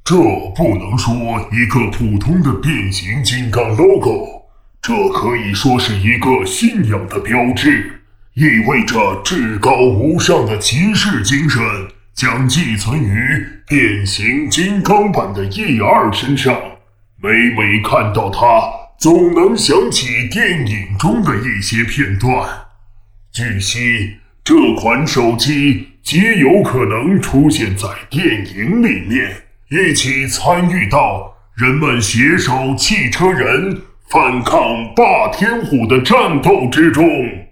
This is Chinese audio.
这不能说一个普通的变形金刚 logo， 这可以说是一个信仰的标志，意味着至高无上的骑士精神将寄存于变形金刚版的 E2 身上。每每看到它，总能想起电影中的一些片段。据悉，这款手机极有可能出现在电影里面，一起参与到人们携手汽车人反抗霸天虎的战斗之中。